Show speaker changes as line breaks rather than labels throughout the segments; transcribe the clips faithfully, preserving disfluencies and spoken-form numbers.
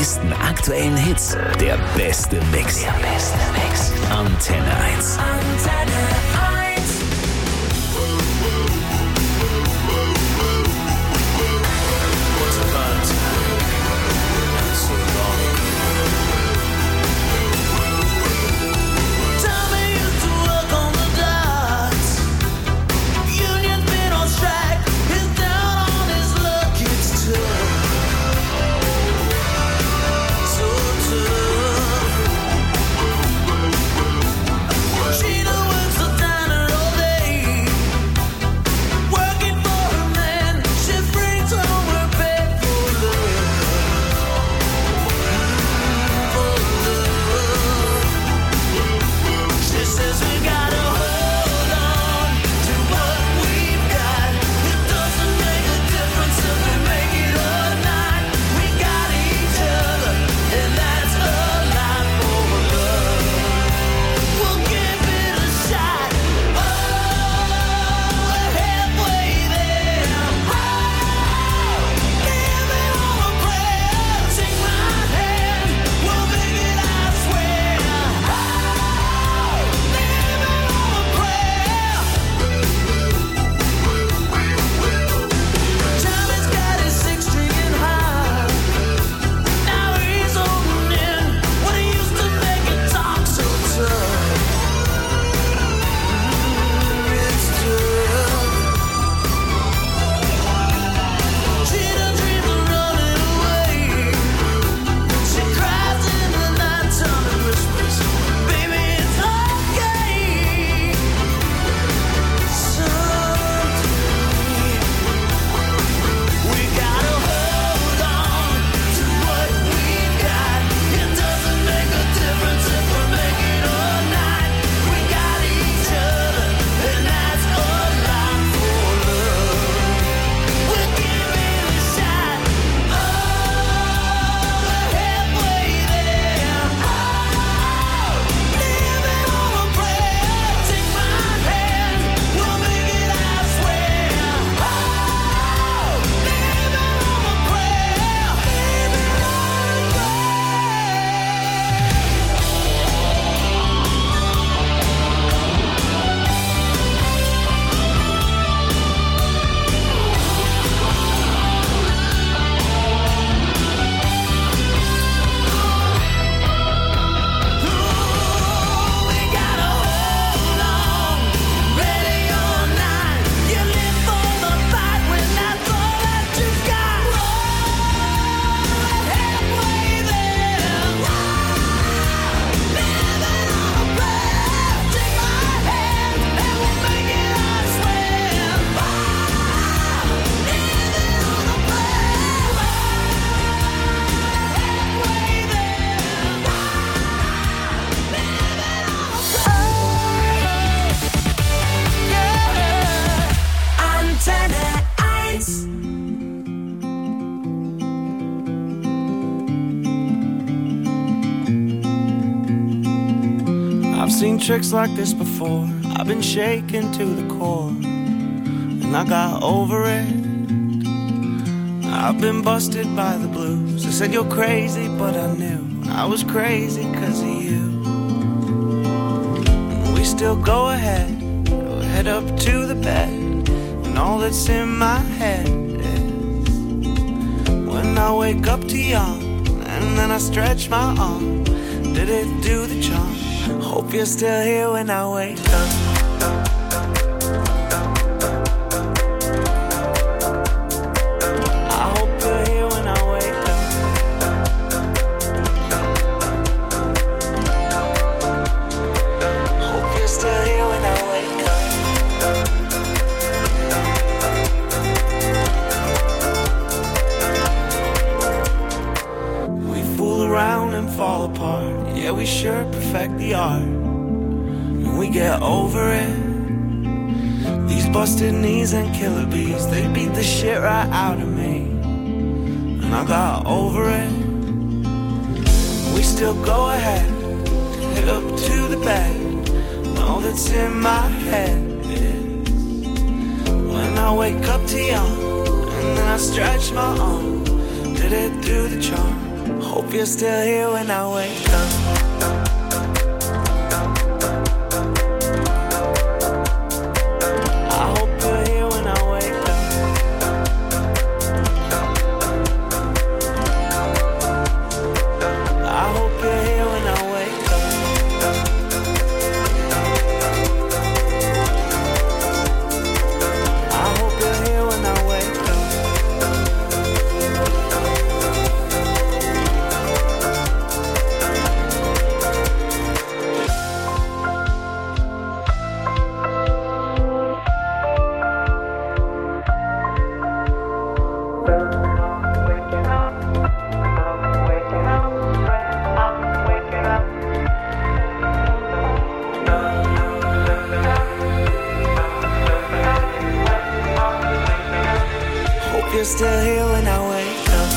neuesten aktuellen Hits, der beste Mix. Der beste Mix. Antenne eins.
Antenne eins. What's about so long? Time I used to work on the docks. Union's been on strike. He's down on his luck. It's tough. So tough. She works the diner all day, working for her man. She brings home her bed for love, for love. She says we gotta hold on to what we've got. It doesn't make a difference if we make it or not. We got each other, and that's a lot for love. We'll give it a shot. Oh, we're halfway there. Oh, living on a prayer. Take my hand, we'll make it, I swear. Oh, living on a prayer. Tommy's got his six stringing high. Now he's holding in what he used to make it talk so tough. It's tough. She done dreams of running away. She cries in the night time and whispers, baby, it's okay. Someday we gotta hold on to what we've got. It doesn't make a difference if we make it or not. We got each other, and that's a lot for love. We'll give it a shot. Oh, we're halfway there. Oh, living on a prayer. Take my hand, we'll make it, I swear. Oh, living on a prayer. Living on a we gotta hold on, ready or not. You live for the fight when that's all that you've got. Oh, halfway there. Living on a prayer. Take my hand and we'll make it, I swear. Oh, living on a prayer. Halfway there. Antenne eins.
I've seen tricks like this before. I've been shaken to the core, and I got over it. I've been busted by the blues. They said you're crazy, but I knew I was crazy cause of you. We still go ahead, go head up to the bed, and all that's in my head is when I wake up to yawn, and then I stretch my arm. Did it do the charm? Hope you're still here when I wake up. I hope you're here when I wake up. Hope you're still here when I wake up. We fool around and fall apart. Yeah, we sure perfect the art, and we get over it. These busted knees and killer bees, they beat the shit right out of me, and I got over it. We still go ahead, head up to the bed, and all that's in my head is when I wake up to yawn, and then I stretch my arm. Did it do the charm? Hope you're still here when I wake up. You're still here when I wake up.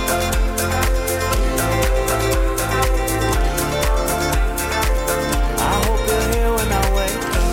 I hope you're here when I wake up.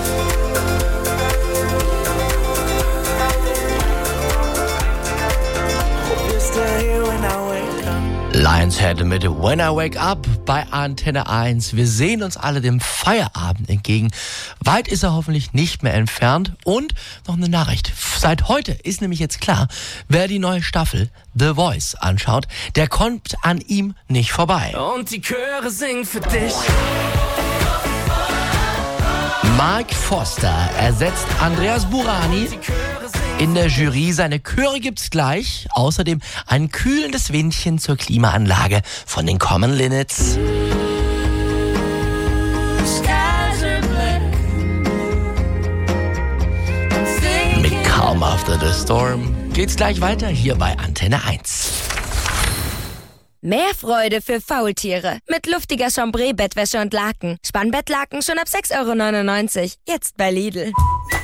Hope you're still here when I wake up.
Lionshead mit When I Wake Up bei Antenne eins. Wir sehen uns alle dem Feierabend entgegen. Weit ist er hoffentlich nicht mehr entfernt. Und noch eine Nachricht. Seit heute ist nämlich jetzt klar, wer die neue Staffel The Voice anschaut, der kommt an ihm nicht vorbei.
Und die Chöre singen für dich.
Mark Foster ersetzt Andreas Burani in der Jury. Seine Chöre gibt's gleich. Außerdem ein kühlendes Windchen zur Klimaanlage von den Common Linnets. Mit Calm After the Storm geht's gleich weiter hier bei Antenne eins.
Mehr Freude für Faultiere mit luftiger Chambray-Bettwäsche und Laken. Spannbettlaken schon ab sechs Euro neunundneunzig. Jetzt bei Lidl.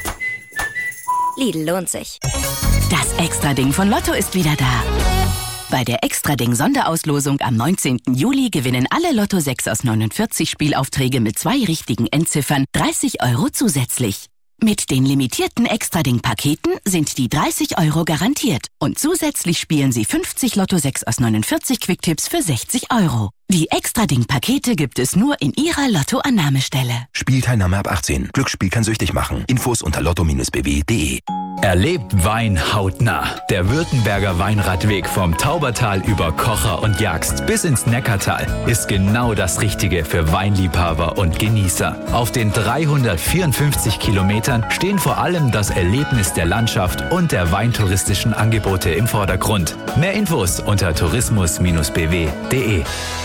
Lidl lohnt sich.
Das Extra-Ding von Lotto ist wieder da. Bei der Extra-Ding-Sonderauslosung am neunzehnten Juli gewinnen alle Lotto sechs aus neunundvierzig Spielaufträge mit zwei richtigen Endziffern dreißig Euro zusätzlich. Mit den limitierten Extra-Ding-Paketen sind die dreißig Euro garantiert. Und zusätzlich spielen Sie fünfzig Lotto sechs aus neunundvierzig Quicktipps für sechzig Euro. Die Extra-Ding-Pakete gibt es nur in Ihrer Lotto-Annahmestelle.
Spielteilnahme ab achtzehn. Glücksspiel kann süchtig machen. Infos unter lotto Bindestrich b w punkt de.
Erlebt Wein hautnah. Der Württemberger Weinradweg vom Taubertal über Kocher und Jagst bis ins Neckartal ist genau das Richtige für Weinliebhaber und Genießer. Auf den dreihundertvierundfünfzig Kilometern stehen vor allem das Erlebnis der Landschaft und der weintouristischen Angebote im Vordergrund. Mehr Infos unter tourismus Bindestrich b w punkt de.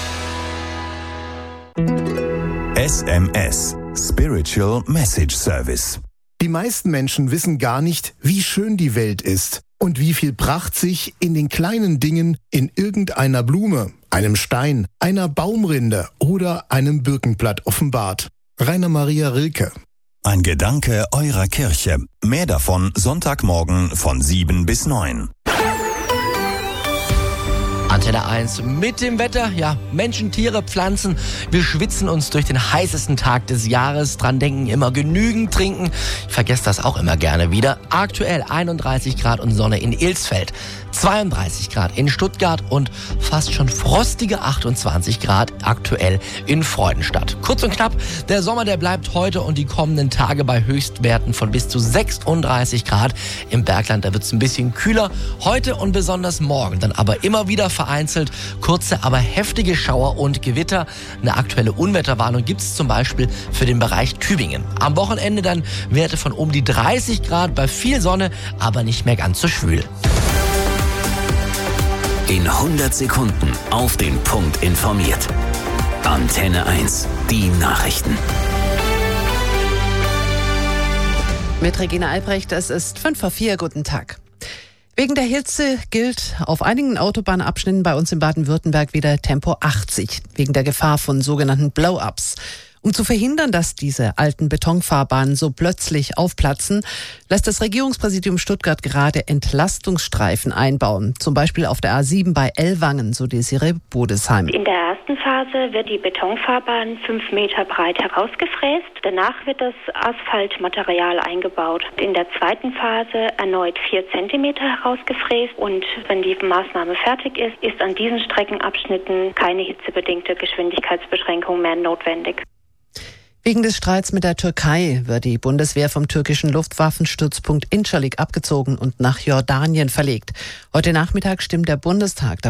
S M S Spiritual Message Service.
Die meisten Menschen wissen gar nicht, wie schön die Welt ist und wie viel Pracht sich in den kleinen Dingen in irgendeiner Blume, einem Stein, einer Baumrinde oder einem Birkenblatt offenbart. Rainer Maria Rilke.
Ein Gedanke eurer Kirche. Mehr davon Sonntagmorgen von sieben bis neun.
Antenne eins mit dem Wetter. Ja, Menschen, Tiere, Pflanzen. Wir schwitzen uns durch den heißesten Tag des Jahres. Dran denken, immer genügend trinken. Ich vergesse das auch immer gerne wieder. Aktuell einunddreißig Grad und Sonne in Ilsfeld. zweiunddreißig Grad in Stuttgart und fast schon frostige achtundzwanzig Grad aktuell in Freudenstadt. Kurz und knapp, der Sommer, der bleibt heute und die kommenden Tage bei Höchstwerten von bis zu sechsunddreißig Grad. Im Bergland, da wird es ein bisschen kühler. Heute und besonders morgen dann aber immer wieder vereinzelt kurze, aber heftige Schauer und Gewitter. Eine aktuelle Unwetterwarnung gibt es zum Beispiel für den Bereich Tübingen. Am Wochenende dann Werte von um die dreißig Grad bei viel Sonne, aber nicht mehr ganz so schwül.
In hundert Sekunden auf den Punkt informiert. Antenne eins, die Nachrichten.
Mit Regina Albrecht, es ist fünf vor vier, guten Tag. Wegen der Hitze gilt auf einigen Autobahnabschnitten bei uns in Baden-Württemberg wieder Tempo achtzig, wegen der Gefahr von sogenannten Blow-ups. Um zu verhindern, dass diese alten Betonfahrbahnen so plötzlich aufplatzen, lässt das Regierungspräsidium Stuttgart gerade Entlastungsstreifen einbauen. Zum Beispiel auf der A sieben bei Ellwangen, so Desiree Bodesheim.
In der ersten ersten Phase wird die Betonfahrbahn fünf Meter breit herausgefräst. Danach wird das Asphaltmaterial eingebaut. In der zweiten Phase erneut vier Zentimeter herausgefräst. Und wenn die Maßnahme fertig ist, ist an diesen Streckenabschnitten keine hitzebedingte Geschwindigkeitsbeschränkung mehr notwendig.
Wegen des Streits mit der Türkei wird die Bundeswehr vom türkischen Luftwaffenstützpunkt Incirlik abgezogen und nach Jordanien verlegt. Heute Nachmittag stimmt der Bundestag